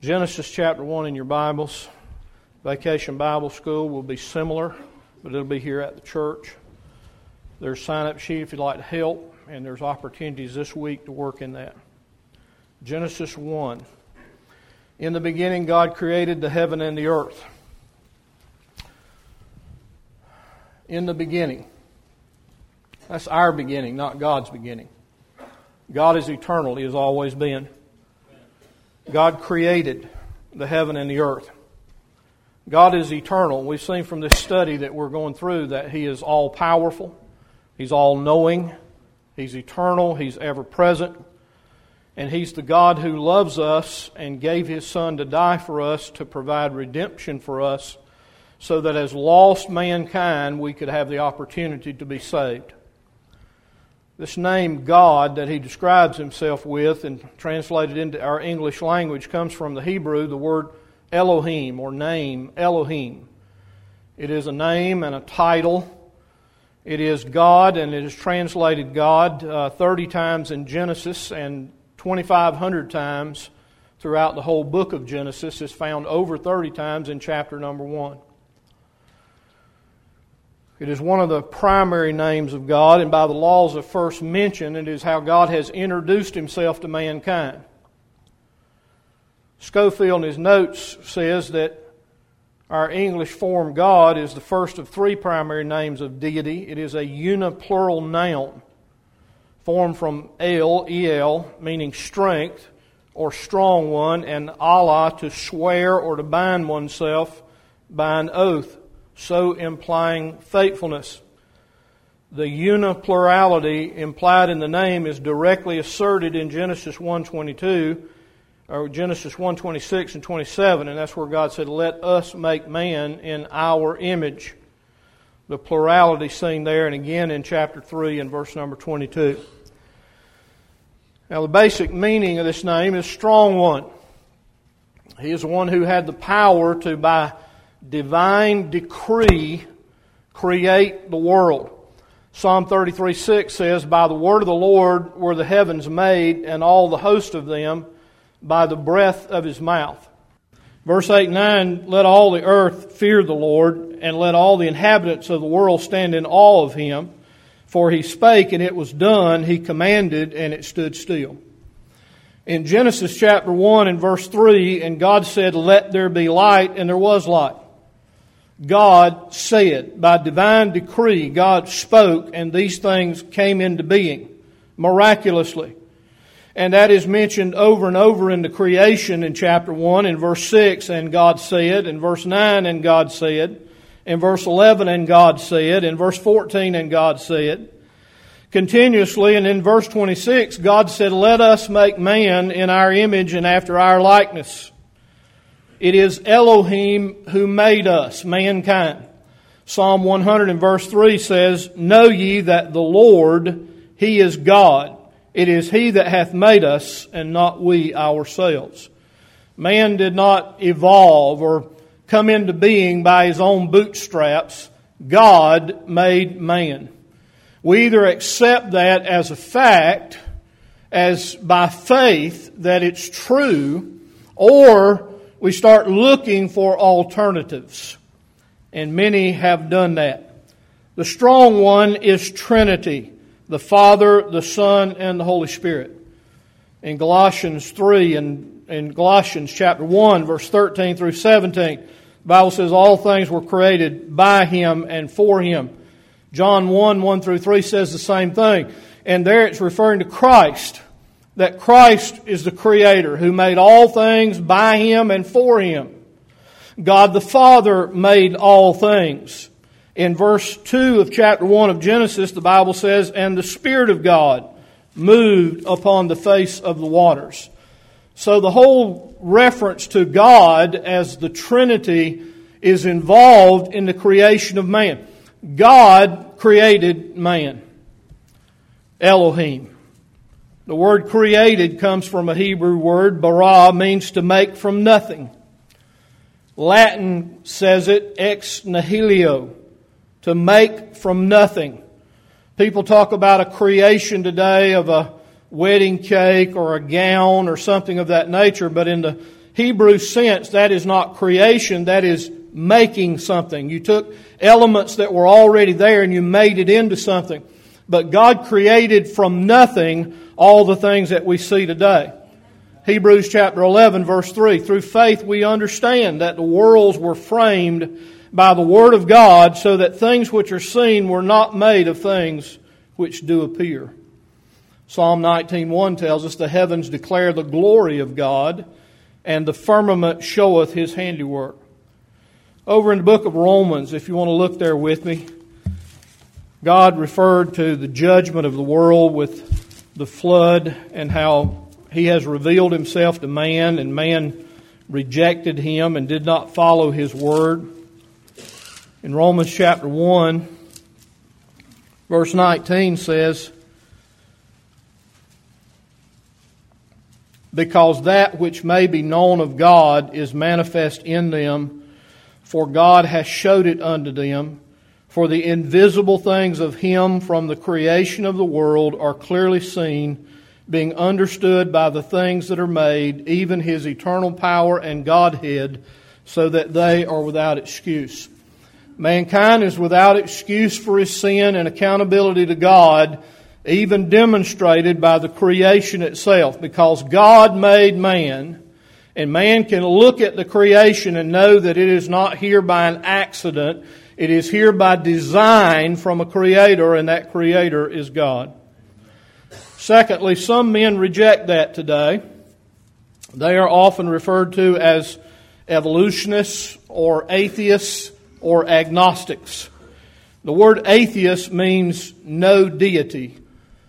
Genesis chapter 1 in your Bibles. Vacation Bible School will be similar, but it'll be here at the church. There's a sign-up sheet if you'd like to help, and there's opportunities this week to work in that. Genesis 1. In the beginning, God created the heaven and the earth. In the beginning. That's our beginning, not God's beginning. God is eternal. He has always been. God created the heaven and the earth. God is eternal. We've seen from this study that we're going through that He is all-powerful. He's all-knowing. He's eternal. He's ever-present. And He's the God who loves us and gave His Son to die for us to provide redemption for us so that as lost mankind we could have the opportunity to be saved. This name God that He describes Himself with and translated into our English language comes from the Hebrew, the word Elohim or name, Elohim. It is a name and a title. It is God, and it is translated God 30 times in Genesis and 2,500 times throughout the whole book of Genesis. It's found over 30 times in chapter number 1. It is one of the primary names of God, and by the laws of first mention, it is how God has introduced Himself to mankind. Schofield in his notes says that our English form God is the first of 3 primary names of deity. It is a uniplural noun formed from El, meaning strength or strong one, and Allah, to swear or to bind oneself by an oath, so implying faithfulness. The uniplurality implied in the name is directly asserted in Genesis 1:22, or Genesis 1:26 and 27, and that's where God said, "Let us make man in our image." The plurality seen there, and again in chapter 3 and verse number 22. Now the basic meaning of this name is strong one. He is the one who had the power to, by divine decree, create the world. Psalm 33:6 says, "By the word of the Lord were the heavens made, and all the host of them by the breath of His mouth." Verse 8 and 9, "Let all the earth fear the Lord, and let all the inhabitants of the world stand in awe of Him. For He spake, and it was done. He commanded, and it stood still." In Genesis chapter 1 and verse 3, "And God said, Let there be light, and there was light." God said, by divine decree, God spoke, and these things came into being miraculously. And that is mentioned over and over in the creation in chapter 1 and verse 6, "And God said," in verse 9, "And God said," in verse 11, "And God said," in verse 14, "And God said." Continuously, and in verse 26, God said, "Let us make man in our image and after our likeness." It is Elohim who made us, mankind. Psalm 100 and verse 3 says, "Know ye that the Lord, He is God. It is He that hath made us, and not we ourselves." Man did not evolve or come into being by his own bootstraps. God made man. We either accept that as a fact, as by faith that it's true, or we start looking for alternatives. And many have done that. The strong one is Trinity, the Father, the Son, and the Holy Spirit. In Galatians 3 and in Galatians chapter 1, verse 13 through 17, the Bible says all things were created by Him and for Him. John 1 through 3 says the same thing. And there it's referring to Christ. That Christ is the Creator who made all things by Him and for Him. God the Father made all things. In verse 2 of chapter 1 of Genesis, the Bible says, "And the Spirit of God moved upon the face of the waters." So the whole reference to God as the Trinity is involved in the creation of man. God created man. Elohim. The word created comes from a Hebrew word, bara, means to make from nothing. Latin says it ex nihilo, to make from nothing. People talk about a creation today of a wedding cake or a gown or something of that nature, but in the Hebrew sense, that is not creation, that is making something. You took elements that were already there and you made it into something. But God created from nothing all the things that we see today. Hebrews chapter 11, verse 3, through faith we understand that the worlds were framed by the Word of God, so that things which are seen were not made of things which do appear. Psalm 19:1 tells us, the heavens declare the glory of God, and the firmament showeth His handiwork. Over in the book of Romans, if you want to look there with me, God referred to the judgment of the world with the flood and how He has revealed Himself to man, and man rejected Him and did not follow His word. In Romans chapter 1, verse 19 says, because that which may be known of God is manifest in them, for God hath showed it unto them. For the invisible things of Him from the creation of the world are clearly seen, being understood by the things that are made, even His eternal power and Godhead, so that they are without excuse. Mankind is without excuse for his sin, and accountability to God even demonstrated by the creation itself, because God made man, and man can look at the creation and know that it is not here by an accident. It is here by design from a Creator, and that Creator is God. Secondly, some men reject that today. They are often referred to as evolutionists or atheists or agnostics. The word atheist means no deity.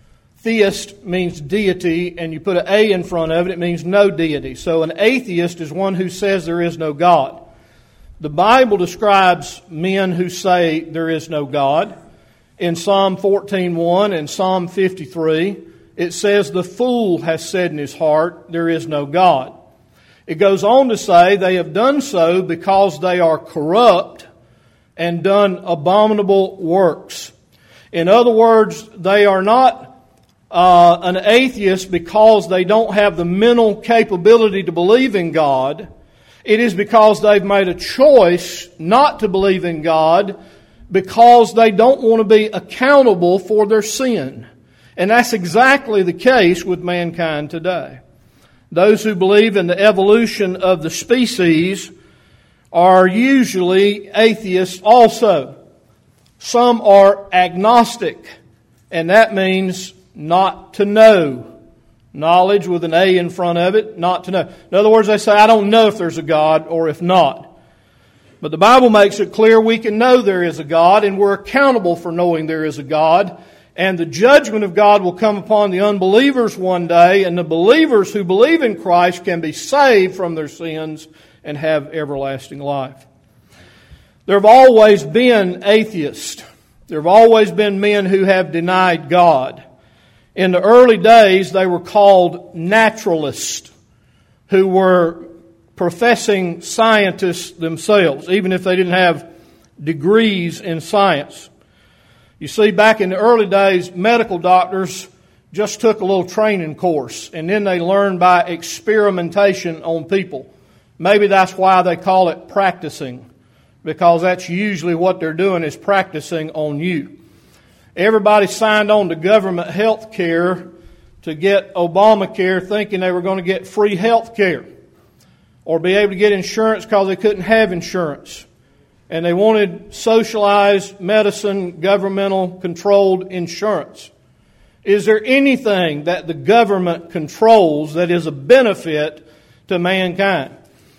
Theist means deity, and you put an A in front of it, it means no deity. So an atheist is one who says there is no God. The Bible describes men who say there is no God. In Psalm 14:1 and Psalm 53, it says, the fool has said in his heart, there is no God. It goes on to say they have done so because they are corrupt and done abominable works. In other words, they are not an atheist because they don't have the mental capability to believe in God. It is because they've made a choice not to believe in God because they don't want to be accountable for their sin. And that's exactly the case with mankind today. Those who believe in the evolution of the species are usually atheists also. Some are agnostic, and that means not to know. Knowledge with an A in front of it, not to know. In other words, they say, I don't know if there's a God or if not. But the Bible makes it clear we can know there is a God, and we're accountable for knowing there is a God. And the judgment of God will come upon the unbelievers one day, and the believers who believe in Christ can be saved from their sins and have everlasting life. There have always been atheists. There have always been men who have denied God. In the early days, they were called naturalists, who were professing scientists themselves, even if they didn't have degrees in science. You see, back in the early days, medical doctors just took a little training course, and then they learned by experimentation on people. Maybe that's why they call it practicing, because that's usually what they're doing, is practicing on you. Everybody signed on to government health care to get Obamacare, thinking they were going to get free health care or be able to get insurance because they couldn't have insurance. And they wanted socialized medicine, governmental controlled insurance. Is there anything that the government controls that is a benefit to mankind?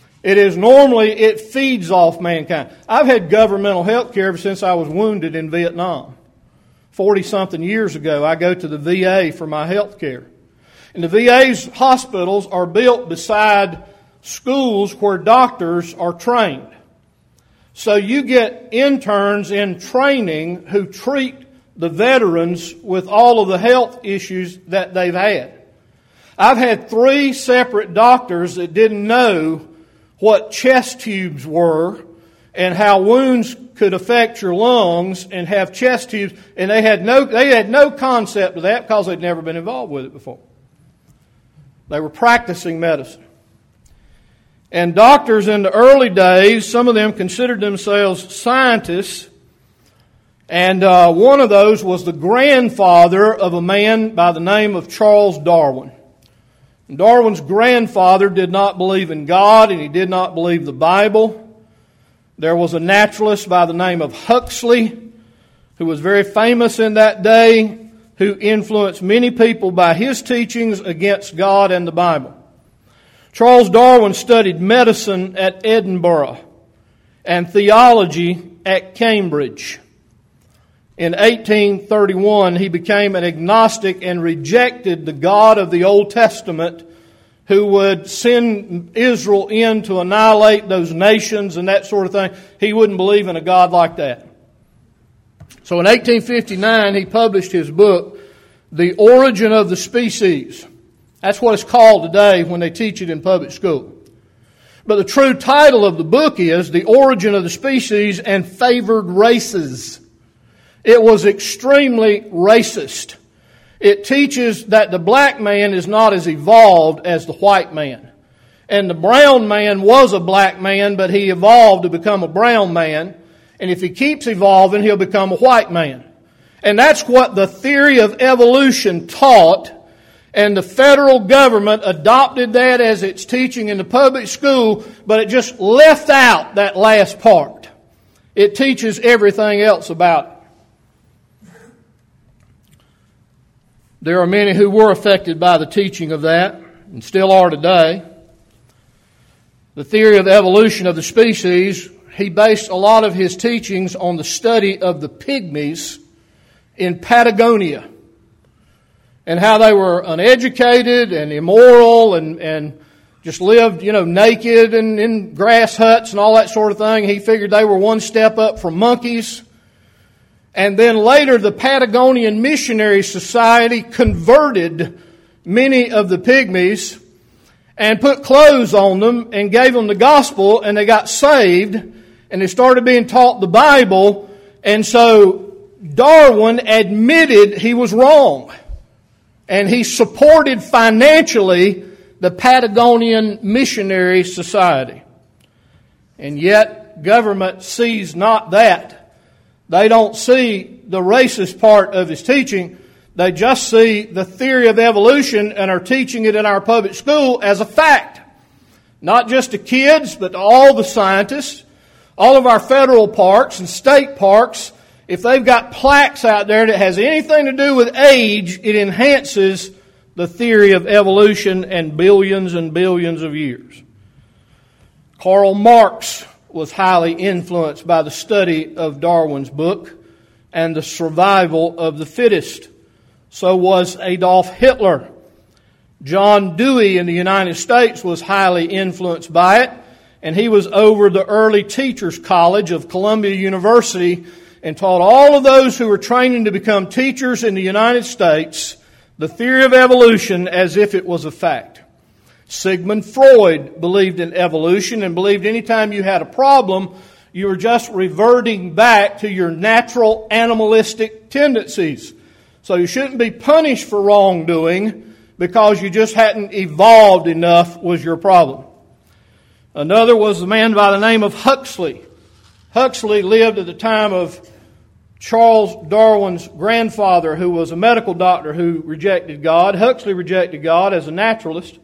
It feeds off mankind. I've had governmental health care ever since I was wounded in Vietnam. 40-something years ago, I go to the VA for my health care. And the VA's hospitals are built beside schools where doctors are trained. So you get interns in training who treat the veterans with all of the health issues that they've had. I've had 3 separate doctors that didn't know what chest tubes were and how wounds could affect your lungs and have chest tubes, and they had no concept of that because they'd never been involved with it before. They were practicing medicine. And doctors in the early days, some of them considered themselves scientists. And one of those was the grandfather of a man by the name of Charles Darwin. And Darwin's grandfather did not believe in God, and he did not believe the Bible. There was a naturalist by the name of Huxley, who was very famous in that day, who influenced many people by his teachings against God and the Bible. Charles Darwin studied medicine at Edinburgh and theology at Cambridge. In 1831, he became an agnostic and rejected the God of the Old Testament, who would send Israel in to annihilate those nations and that sort of thing. He wouldn't believe in a God like that. So in 1859, he published his book, The Origin of the Species. That's what it's called today when they teach it in public school. But the true title of the book is The Origin of the Species and Favored Races. It was extremely racist. It teaches that the black man is not as evolved as the white man. And the brown man was a black man, but he evolved to become a brown man. And if he keeps evolving, he'll become a white man. And that's what the theory of evolution taught. And the federal government adopted that as its teaching in the public school, but it just left out that last part. It teaches everything else about it. There are many who were affected by the teaching of that, and still are today. The theory of evolution of the species, he based a lot of his teachings on the study of the pygmies in Patagonia, and how they were uneducated and immoral and just lived, naked and in grass huts and all that sort of thing. He figured they were one step up from monkeys. And then later, the Patagonian Missionary Society converted many of the pygmies and put clothes on them and gave them the gospel, and they got saved, and they started being taught the Bible. And so Darwin admitted he was wrong, and he supported financially the Patagonian Missionary Society. And yet, government sees not that. They don't see the racist part of his teaching. They just see the theory of evolution and are teaching it in our public school as a fact. Not just to kids, but to all the scientists. All of our federal parks and state parks, if they've got plaques out there that has anything to do with age, it enhances the theory of evolution and billions of years. Karl Marx was highly influenced by the study of Darwin's book and the survival of the fittest. So was Adolf Hitler. John Dewey in the United States was highly influenced by it, and he was over the early teachers' college of Columbia University and taught all of those who were training to become teachers in the United States the theory of evolution as if it was a fact. Sigmund Freud believed in evolution and believed anytime you had a problem, you were just reverting back to your natural animalistic tendencies. So you shouldn't be punished for wrongdoing because you just hadn't evolved enough was your problem. Another was a man by the name of Huxley. Huxley lived at the time of Charles Darwin's grandfather, who was a medical doctor who rejected God. Huxley rejected God as a naturalist.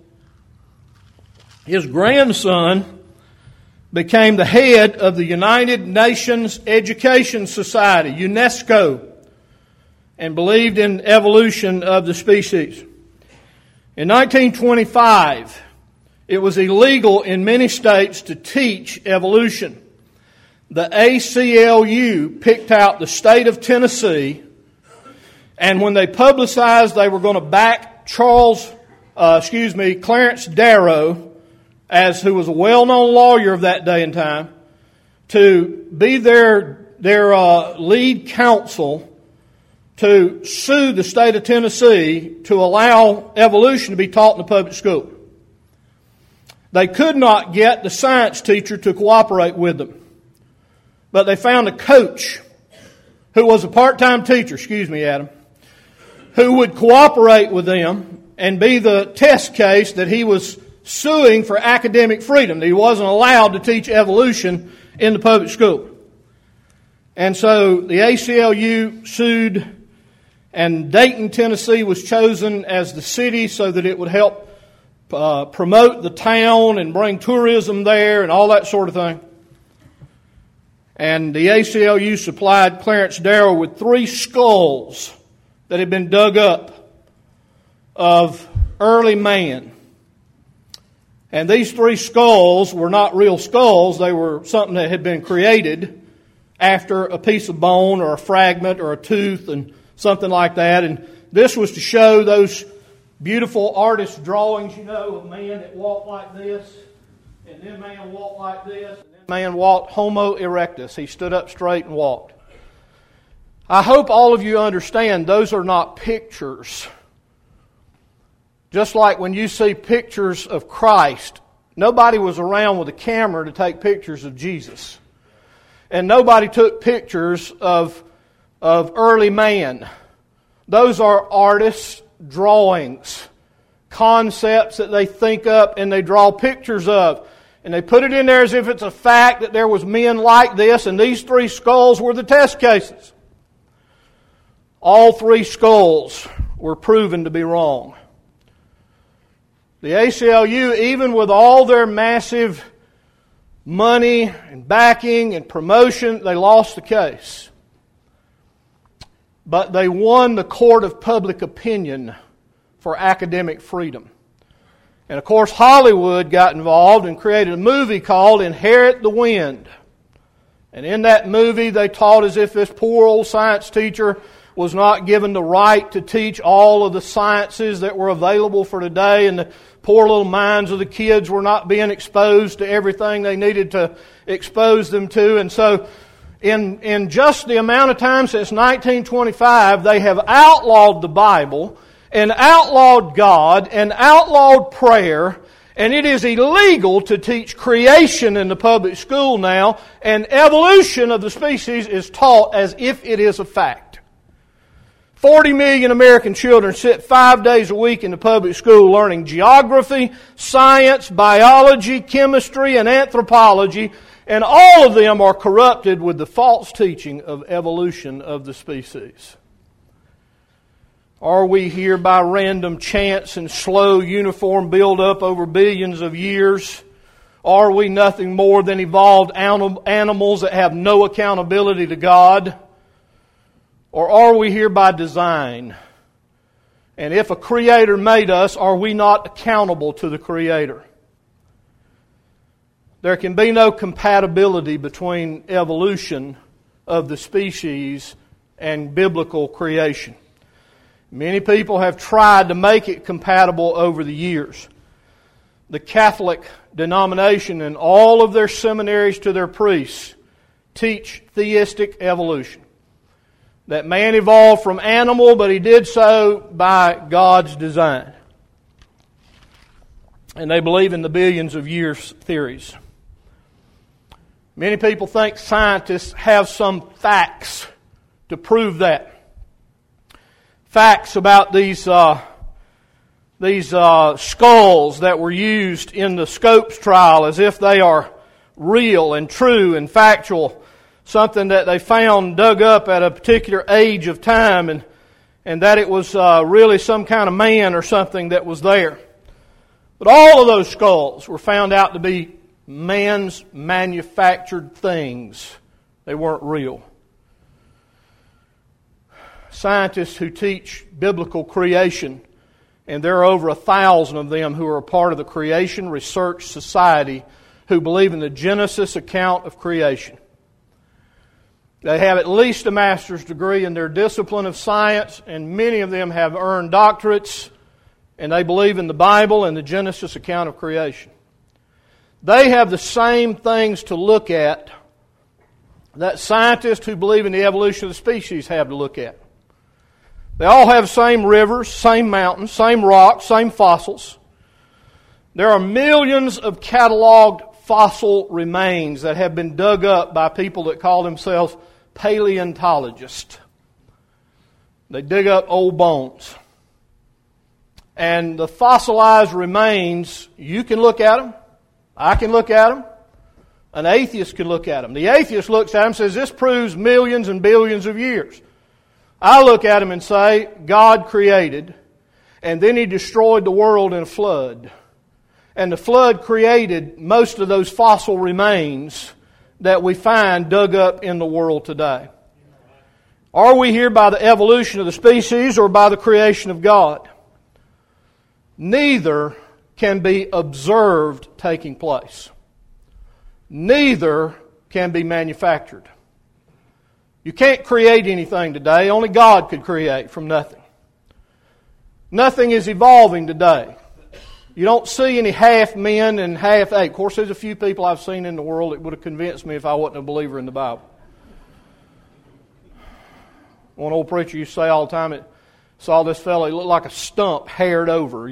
His grandson became the head of the United Nations Education Society, UNESCO, and believed in evolution of the species. In 1925, it was illegal in many states to teach evolution. The ACLU picked out the state of Tennessee, and when they publicized they were going to back Clarence Darrow, who was a well-known lawyer of that day and time, to be their lead counsel to sue the state of Tennessee to allow evolution to be taught in the public school. They could not get the science teacher to cooperate with them. But they found a coach who was a part-time teacher, Adam, who would cooperate with them and be the test case that he was suing for academic freedom. He wasn't allowed to teach evolution in the public school. And so the ACLU sued, and Dayton, Tennessee was chosen as the city so that it would help promote the town and bring tourism there and all that sort of thing. And the ACLU supplied Clarence Darrow with 3 skulls that had been dug up of early man. And these 3 skulls were not real skulls. They were something that had been created after a piece of bone or a fragment or a tooth and something like that. And this was to show those beautiful artist drawings, of man that walked like this, and then man walked like this, and then man walked Homo erectus. He stood up straight and walked. I hope all of you understand those are not pictures. Just like when you see pictures of Christ, nobody was around with a camera to take pictures of Jesus. And nobody took pictures of early man. Those are artists' drawings, concepts that they think up and they draw pictures of. And they put it in there as if it's a fact that there was men like this, and these 3 skulls were the test cases. All 3 skulls were proven to be wrong. The ACLU, even with all their massive money and backing and promotion, they lost the case. But they won the court of public opinion for academic freedom. And of course, Hollywood got involved and created a movie called Inherit the Wind. And in that movie, they taught as if this poor old science teacher was not given the right to teach all of the sciences that were available for today, and the poor little minds of the kids were not being exposed to everything they needed to expose them to. And so, in just the amount of time since 1925, they have outlawed the Bible and outlawed God and outlawed prayer, and it is illegal to teach creation in the public school now, and evolution of the species is taught as if it is a fact. 40 million American children sit 5 days a week in the public school learning geography, science, biology, chemistry, and anthropology, and all of them are corrupted with the false teaching of evolution of the species. Are we here by random chance and slow uniform build-up over billions of years? Are we nothing more than evolved animals that have no accountability to God? Or are we here by design? And if a Creator made us, are we not accountable to the Creator? There can be no compatibility between evolution of the species and biblical creation. Many people have tried to make it compatible over the years. The Catholic denomination and all of their seminaries to their priests teach theistic evolution. That man evolved from animal, but he did so by God's design. And they believe in the billions of years theories. Many people think scientists have some facts to prove that. Facts about these skulls that were used in the Scopes trial as if they are real and true and factual. Something that they found dug up at a particular age of time, and that it was really some kind of man or something that was there. But all of those skulls were found out to be man's manufactured things. They weren't real. Scientists who teach biblical creation, and there are over 1,000 of them who are a part of the Creation Research Society who believe in the Genesis account of creation. They have at least a master's degree in their discipline of science, and many of them have earned doctorates, and they believe in the Bible and the Genesis account of creation. They have the same things to look at that scientists who believe in the evolution of the species have to look at. They all have same rivers, same mountains, same rocks, same fossils. There are millions of cataloged fossil remains that have been dug up by people that call themselves paleontologists. They dig up old bones. And the fossilized remains, you can look at them. I can look at them. An atheist can look at them. The atheist looks at them and says, this proves millions and billions of years. I look at them and say, God created, and then He destroyed the world in a flood. And the flood created most of those fossil remains that we find dug up in the world today. Are we here by the evolution of the species or by the creation of God? Neither can be observed taking place. Neither can be manufactured. You can't create anything today. Only God could create from nothing. Nothing is evolving today. You don't see any half men and half apes. Of course, there's a few people I've seen in the world that would have convinced me if I wasn't a believer in the Bible. One old preacher used to say all the time, it saw this fellow, he looked like a stump haired over,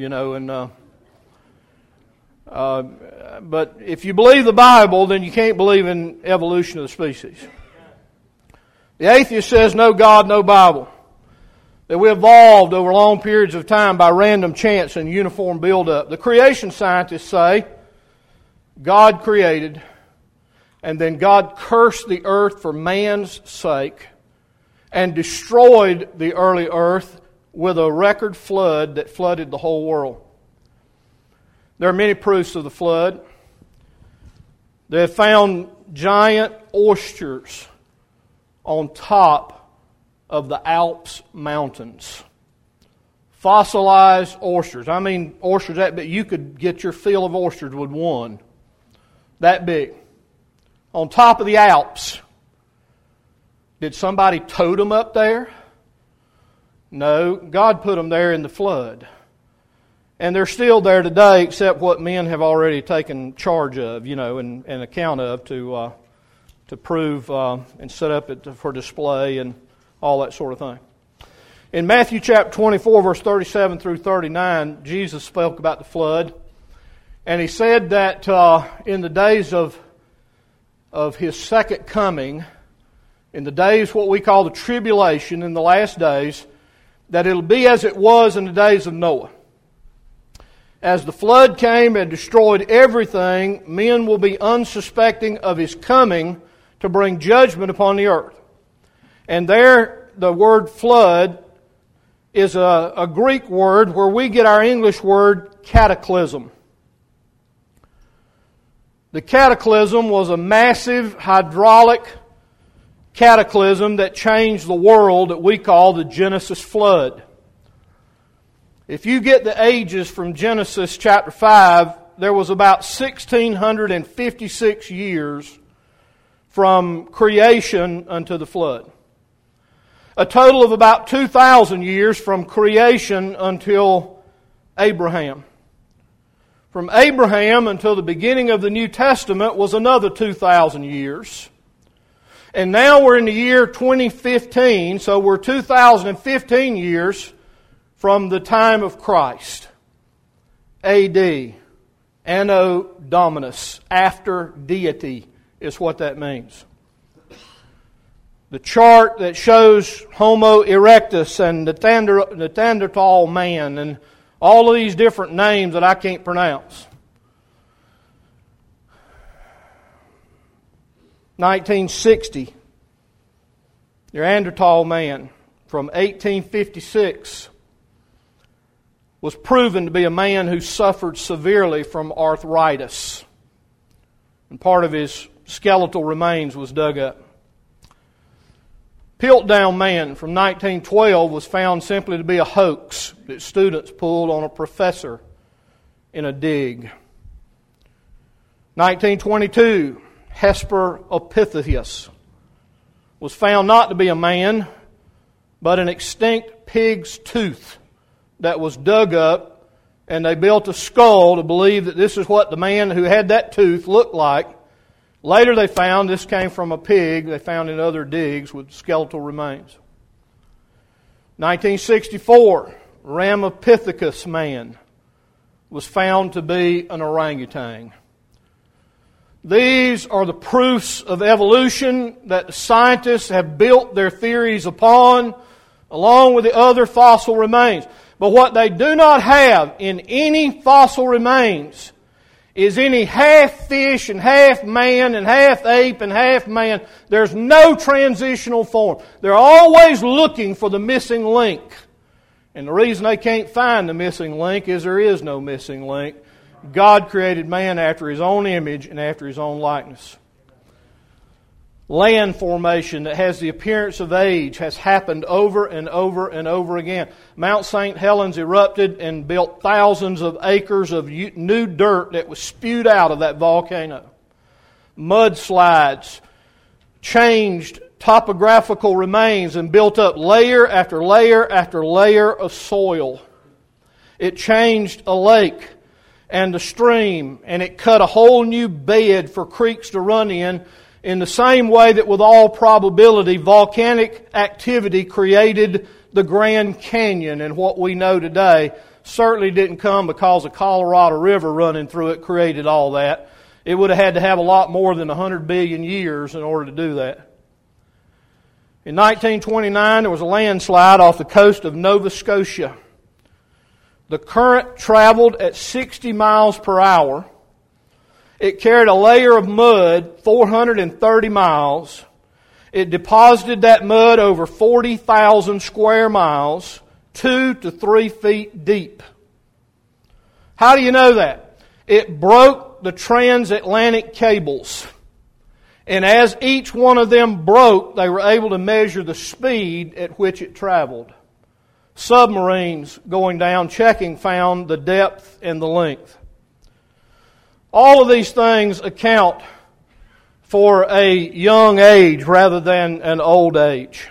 but if you believe the Bible, then you can't believe in evolution of the species. The atheist says no God, no Bible. That we evolved over long periods of time by random chance and uniform buildup. The creation scientists say God created, and then God cursed the earth for man's sake and destroyed the early earth with a record flood that flooded the whole world. There are many proofs of the flood. They have found giant oysters on top of the Alps mountains. Fossilized oysters. I mean oysters that big. You could get your fill of oysters with one. That big. On top of the Alps. Did somebody tote them up there? No. God put them there in the flood. And they're still there today, except what men have already taken charge of, and account of to prove and set up for display and all that sort of thing. In Matthew chapter 24, verse 37 through 39, Jesus spoke about the flood. And He said that in the days of His second coming, in the days what we call the tribulation, in the last days, that it'll be as it was in the days of Noah. As the flood came and destroyed everything, men will be unsuspecting of His coming to bring judgment upon the earth. And there, the word flood is a Greek word where we get our English word cataclysm. The cataclysm was a massive hydraulic cataclysm that changed the world that we call the Genesis flood. If you get the ages from Genesis chapter 5, there was about 1,656 years from creation unto the flood. A total of about 2,000 years from creation until Abraham. From Abraham until the beginning of the New Testament was another 2,000 years. And now we're in the year 2015, so we're 2,015 years from the time of Christ. A.D. Anno Dominus. After deity is what that means. The chart that shows Homo erectus and the Neanderthal man and all of these different names that I can't pronounce. 1960, Neanderthal man from 1856 was proven to be a man who suffered severely from arthritis. And part of his skeletal remains was dug up. Piltdown Man from 1912 was found simply to be a hoax that students pulled on a professor in a dig. 1922, Hesperopithecus was found not to be a man, but an extinct pig's tooth that was dug up, and they built a skull to believe that this is what the man who had that tooth looked like. Later they found this came from a pig they found in other digs with skeletal remains. 1964, Ramapithecus man was found to be an orangutan. These are the proofs of evolution that the scientists have built their theories upon, along with the other fossil remains. But what they do not have in any fossil remains is any half fish and half man and half ape and half man. There's no transitional form. They're always looking for the missing link. And the reason they can't find the missing link is there is no missing link. God created man after His own image and after His own likeness. Land formation that has the appearance of age has happened over and over and over again. Mount St. Helens erupted and built thousands of acres of new dirt that was spewed out of that volcano. Mudslides changed topographical remains and built up layer after layer after layer of soil. It changed a lake and a stream, and it cut a whole new bed for creeks to run in the same way that with all probability volcanic activity created the Grand Canyon, and what we know today certainly didn't come because the Colorado River running through it created all that. It would have had to have a lot more than 100 billion years in order to do that. In 1929, there was a landslide off the coast of Nova Scotia. The current traveled at 60 miles per hour. It carried a layer of mud 430 miles. It deposited that mud over 40,000 square miles, 2 to 3 feet deep. How do you know that? It broke the transatlantic cables. And as each one of them broke, they were able to measure the speed at which it traveled. Submarines going down checking found the depth and the length. All of these things account for a young age rather than an old age.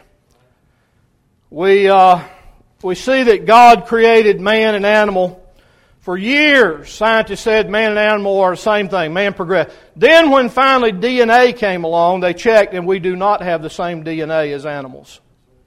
We see that God created man and animal. For years, scientists said man and animal are the same thing. Man progressed. Then when finally DNA came along, they checked and we do not have the same DNA as animals.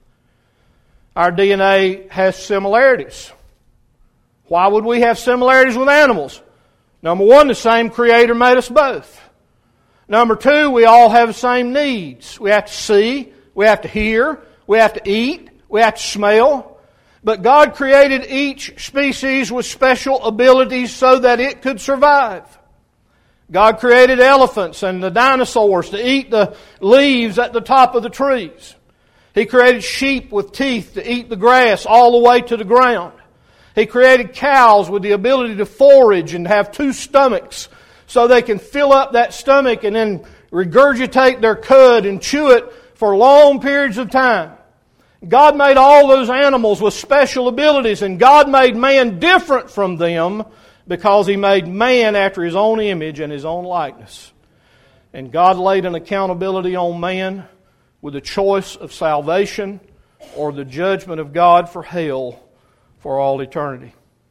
Our DNA has similarities. Why would we have similarities with animals? Number one, the same Creator made us both. Number two, we all have the same needs. We have to see, we have to hear, we have to eat, we have to smell. But God created each species with special abilities so that it could survive. God created elephants and the dinosaurs to eat the leaves at the top of the trees. He created sheep with teeth to eat the grass all the way to the ground. He created cows with the ability to forage and have 2 stomachs so they can fill up that stomach and then regurgitate their cud and chew it for long periods of time. God made all those animals with special abilities, and God made man different from them because He made man after His own image and His own likeness. And God laid an accountability on man with the choice of salvation or the judgment of God for hell for all eternity.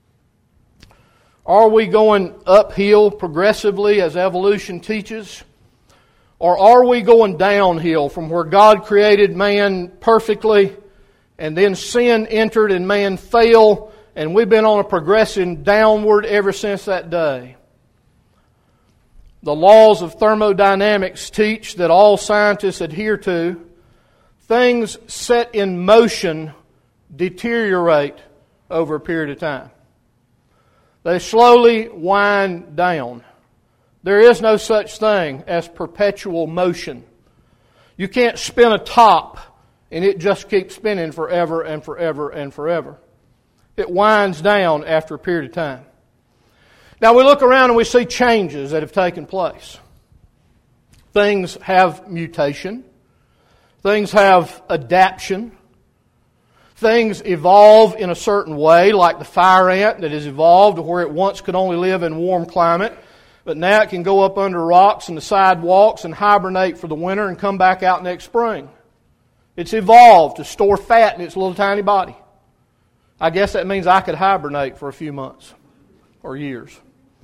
Are we going uphill progressively as evolution teaches? Or are we going downhill from where God created man perfectly and then sin entered and man fell, and we've been on a progression downward ever since that day? The laws of thermodynamics teach that all scientists adhere to. Things set in motion deteriorate over a period of time. They slowly wind down. There is no such thing as perpetual motion. You can't spin a top and it just keeps spinning forever and forever and forever. It winds down after a period of time. Now we look around and we see changes that have taken place. Things have mutation. Things have adaptation. Things evolve in a certain way, like the fire ant that has evolved to where it once could only live in warm climate, but now it can go up under rocks and the sidewalks and hibernate for the winter and come back out next spring. It's evolved to store fat in its little tiny body. I guess that means I could hibernate for a few months or years.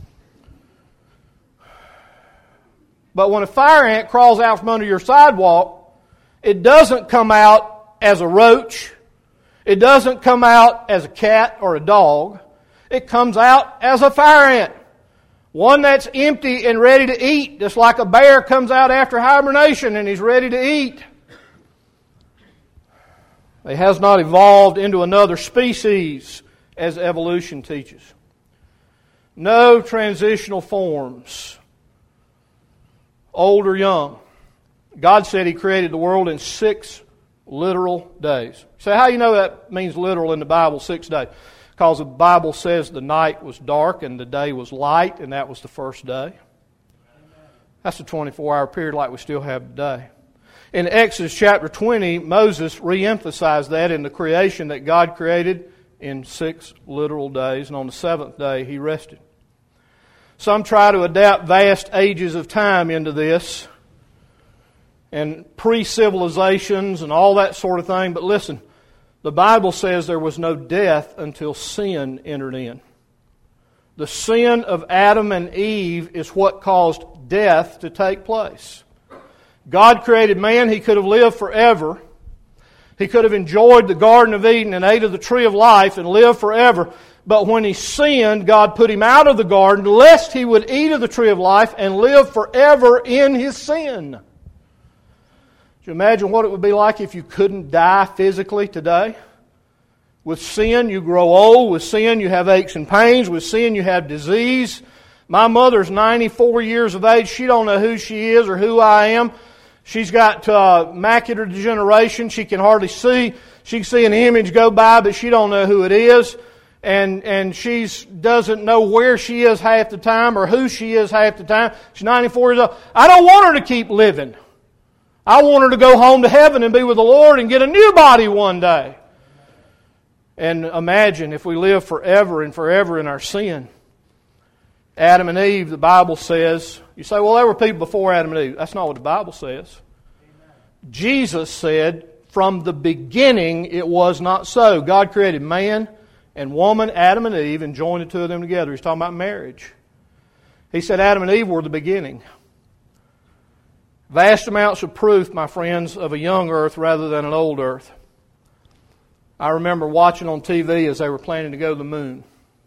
But when a fire ant crawls out from under your sidewalk, it doesn't come out as a roach. It doesn't come out as a cat or a dog. It comes out as a fire ant. One that's empty and ready to eat, just like a bear comes out after hibernation and he's ready to eat. It has not evolved into another species as evolution teaches. No transitional forms, old or young. God said He created the world in 6 literal days. So how do you know that means literal in the Bible, 6 days? Because the Bible says the night was dark and the day was light, and that was the first day. That's a 24-hour period like we still have today. In Exodus chapter 20, Moses re-emphasized that in the creation that God created in 6 literal days, and on the 7th day He rested. Some try to adapt vast ages of time into this, and pre-civilizations and all that sort of thing, but listen, the Bible says there was no death until sin entered in. The sin of Adam and Eve is what caused death to take place. God created man. He could have lived forever. He could have enjoyed the Garden of Eden and ate of the tree of life and lived forever. But when he sinned, God put him out of the garden lest he would eat of the tree of life and live forever in his sin. Do you imagine what it would be like if you couldn't die physically today? With sin, you grow old. With sin, you have aches and pains. With sin, you have disease. My mother's 94 years of age. She don't know who she is or who I am. She's got macular degeneration. She can hardly see. She can see an image go by, but she don't know who it is. And she doesn't know where she is half the time or who she is half the time. She's 94 years old. I don't want her to keep living. I want her to go home to heaven and be with the Lord and get a new body one day. And imagine if we live forever and forever in our sin. Adam and Eve, the Bible says, you say, well, there were people before Adam and Eve. That's not what the Bible says. Amen. Jesus said, from the beginning it was not so. God created man and woman, Adam and Eve, and joined the two of them together. He's talking about marriage. He said Adam and Eve were the beginning. Vast amounts of proof, my friends, of a young earth rather than an old earth. I remember watching on TV as they were planning to go to the moon.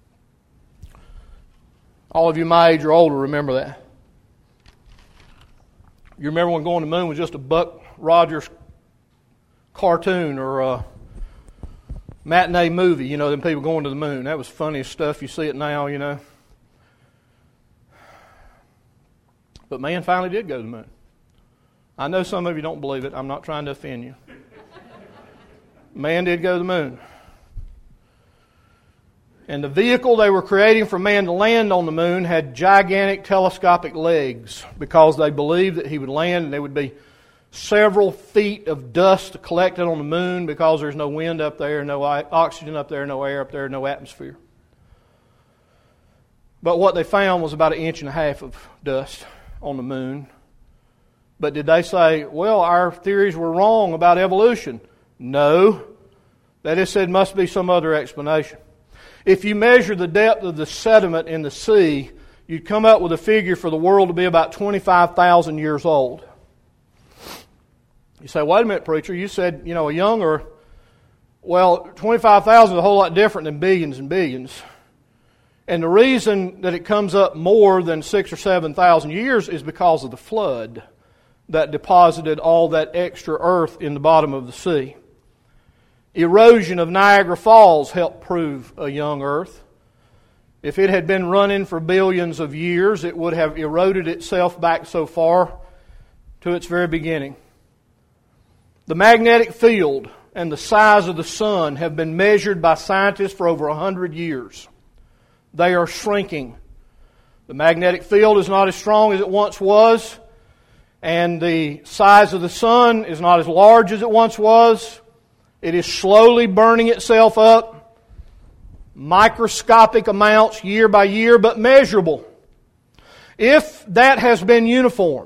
All of you my age or older remember that. You remember when going to the moon was just a Buck Rogers cartoon or a matinee movie, you know, them people going to the moon. That was the funniest stuff. You see it now, you know. But man finally did go to the moon. I know some of you don't believe it. I'm not trying to offend you. Man did go to the moon. And the vehicle they were creating for man to land on the moon had gigantic telescopic legs because they believed that he would land and there would be several feet of dust collected on the moon because there's no wind up there, no oxygen up there, no air up there, no atmosphere. But what they found was about 1.5 inches of dust on the moon. But did they say, well, our theories were wrong about evolution? No. They just said must be some other explanation. If you measure the depth of the sediment in the sea, you'd come up with a figure for the world to be about 25,000 years old. You say, wait a minute, preacher, you said, a young Earth. Well, 25,000 is a whole lot different than billions and billions. And the reason that it comes up more than 6,000 or 7,000 years is because of the flood that deposited all that extra earth in the bottom of the sea. Erosion of Niagara Falls helped prove a young earth. If it had been running for billions of years, it would have eroded itself back so far to its very beginning. The magnetic field and the size of the sun have been measured by scientists for over 100 years. They are shrinking. The magnetic field is not as strong as it once was, and the size of the sun is not as large as it once was. It is slowly burning itself up, microscopic amounts year by year, but measurable. If that has been uniform,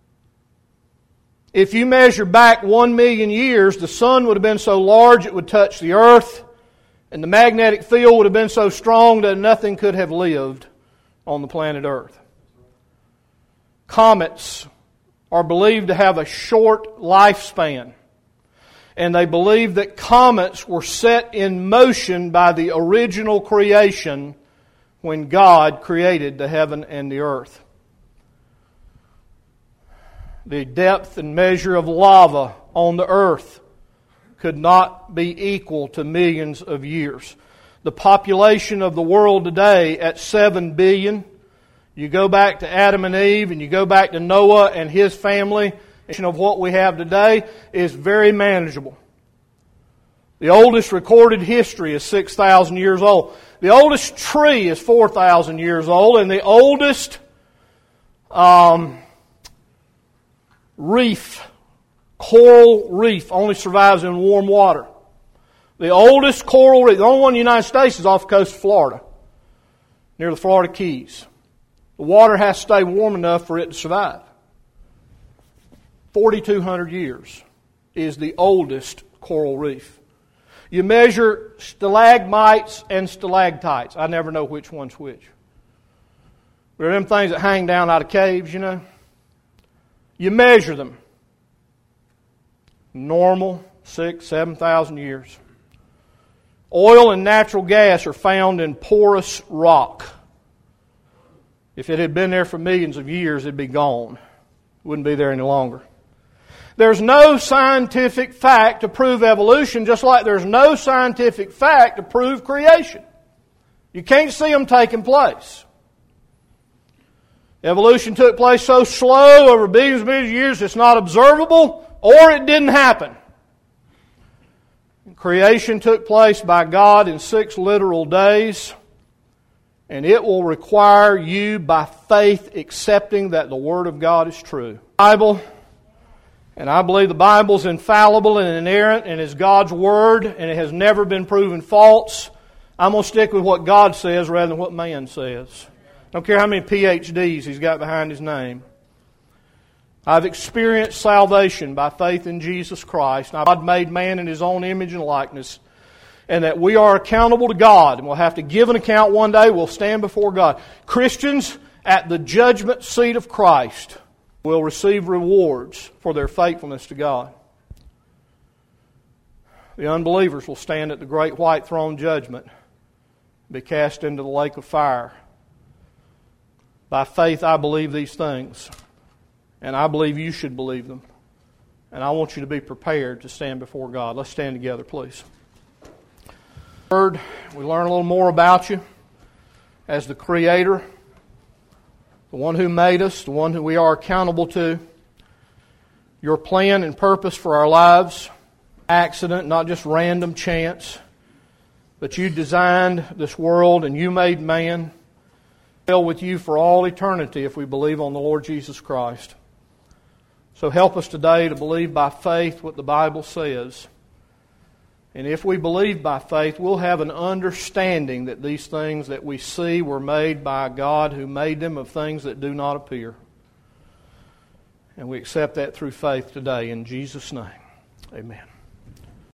if you measure back 1 million years, the sun would have been so large it would touch the earth, and the magnetic field would have been so strong that nothing could have lived on the planet Earth. Comets are believed to have a short lifespan. And they believe that comets were set in motion by the original creation when God created the heaven and the earth. The depth and measure of lava on the earth could not be equal to millions of years. the population of the world today at 7 billion. You go back to Adam and Eve, and you go back to Noah and his family, of what we have today is very manageable. The oldest recorded history is 6,000 years old. The oldest tree is 4,000 years old, and the oldest reef, coral reef, only survives in warm water. The oldest coral reef, the only one in the United States, is off the coast of Florida, near the Florida Keys. The water has to stay warm enough for it to survive. 4,200 years is the oldest coral reef. You measure stalagmites and stalactites. I never know which one's which. They're them things that hang down out of caves, you know. You measure them. Normal, 6,000, 7,000 years. Oil and natural gas are found in porous rock. If it had been there for millions of years, it'd be gone. It wouldn't be there any longer. There's no scientific fact to prove evolution, just like there's no scientific fact to prove creation. You can't see them taking place. Evolution took place so slow over billions and billions of years it's not observable, or it didn't happen. Creation took place by God in 6 literal days, and it will require you by faith accepting that the Word of God is true. Bible. And I believe the Bible is infallible and inerrant and is God's Word, and it has never been proven false. I'm going to stick with what God says rather than what man says. I don't care how many PhDs he's got behind his name. I've experienced salvation by faith in Jesus Christ. God made man in His own image and likeness, and that we are accountable to God, and we'll have to give an account one day. We'll stand before God. Christians at the judgment seat of Christ will receive rewards for their faithfulness to God. The unbelievers will stand at the great white throne judgment, be cast into the lake of fire. By faith, I believe these things, and I believe you should believe them. And I want you to be prepared to stand before God. Let's stand together, please. Word, we learn a little more about you as the Creator, the one who made us, the one who we are accountable to, your plan and purpose for our lives, accident, not just random chance, but you designed this world and you made man. We'll be with you for all eternity if we believe on the Lord Jesus Christ. So help us today to believe by faith what the Bible says. And if we believe by faith, we'll have an understanding that these things that we see were made by God who made them of things that do not appear. And we accept that through faith today in Jesus' name. Amen.